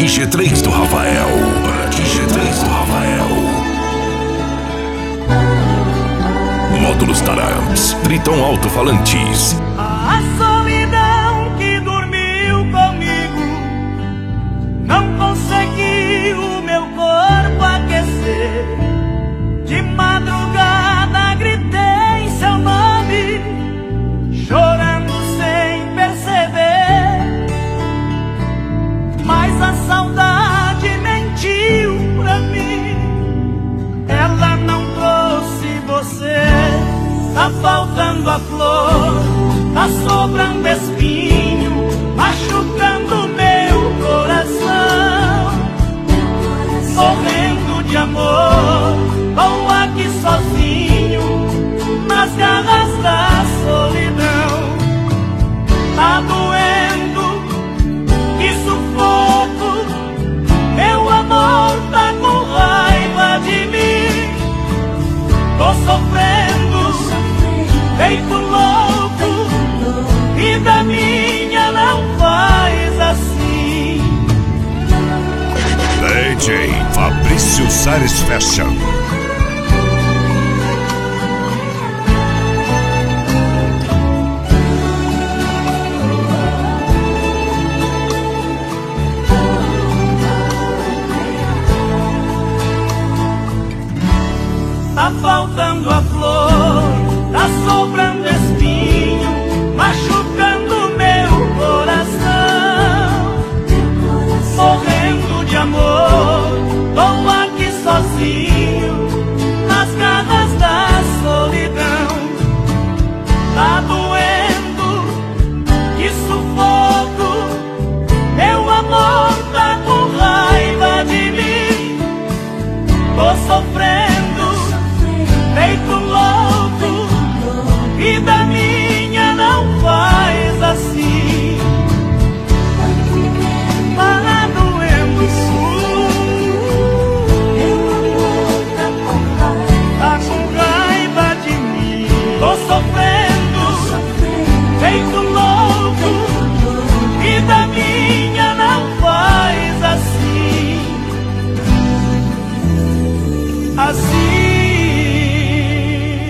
ti G3 do Rafael. Para ti G3 do Rafael. Módulos Taramps, Triton Alto-Falantes. A solidão que dormiu comigo não conseguiu meu corpo aquecer. De madrugada gritei seu nome, chorando sem perceber. Mas a saudade mentiu pra mim, ela não trouxe você. Tá faltando a flor, tá sobrando espinho, machucando meu coração. Morrendo de amor, tô aqui sozinho, nas garras da solidão. Tá doendo, que sufoco, meu amor tá com raiva de mim. Tô sofrendo, feito louco, vida minha não faz assim. DJ Fabrício Salles Fashion. Tá faltando a flor, tá sobrando